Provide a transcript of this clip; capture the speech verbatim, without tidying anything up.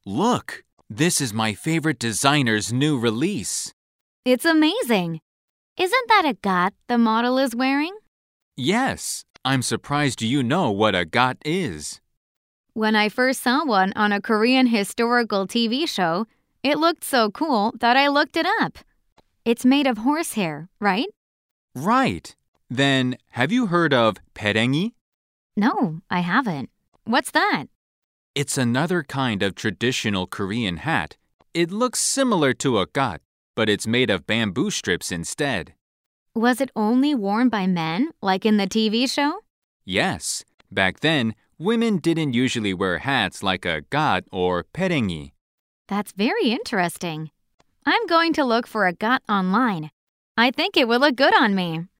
Look, this is my favorite designer's new release. It's amazing. Isn't that a gat the model is wearing? Yes, I'm surprised you know what a gat is. When I first saw one on a Korean historical T V show, it looked so cool that I looked it up. It's made of horsehair, right? Right. Then, have you heard of perengi? No, I haven't. What's that? It's another kind of traditional Korean hat. It looks similar to a gat, but it's made of bamboo strips instead. Was it only worn by men, like in the T V show? Yes. Back then, women didn't usually wear hats like a gat or perengi. That's very interesting. I'm going to look for a gat online. I think it will look good on me.